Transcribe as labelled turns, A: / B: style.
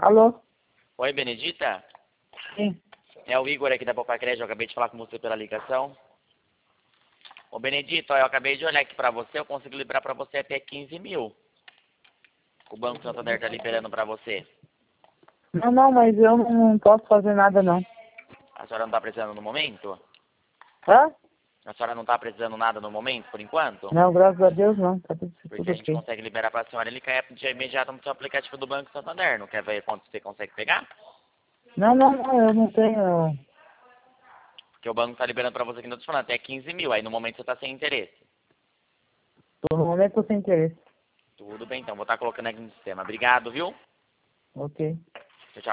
A: Alô?
B: Oi, Benedita?
A: Sim.
B: É o Igor aqui da Poupa Crédito, eu acabei de falar com você pela ligação. Ô, Benedita, eu acabei de olhar aqui pra você, eu consigo liberar pra você até 15 mil. O Banco Santander tá liberando pra você.
A: Não, mas eu não posso fazer nada, não.
B: A senhora não tá precisando no momento?
A: Hã?
B: A senhora não tá precisando nada no momento, por enquanto?
A: Não, graças a Deus, não. Tá
B: Porque
A: tudo
B: a gente
A: ok.
B: consegue liberar pra senhora, ele cai de imediato no seu aplicativo do Banco Santander. Não quer ver quanto você consegue pegar?
A: Não, eu não tenho...
B: Porque o banco tá liberando pra você aqui no falando até 15 mil, aí no momento você tá sem interesse.
A: No momento, tô sem interesse.
B: Tudo bem, então, vou estar colocando aqui no sistema. Obrigado, viu?
A: Ok.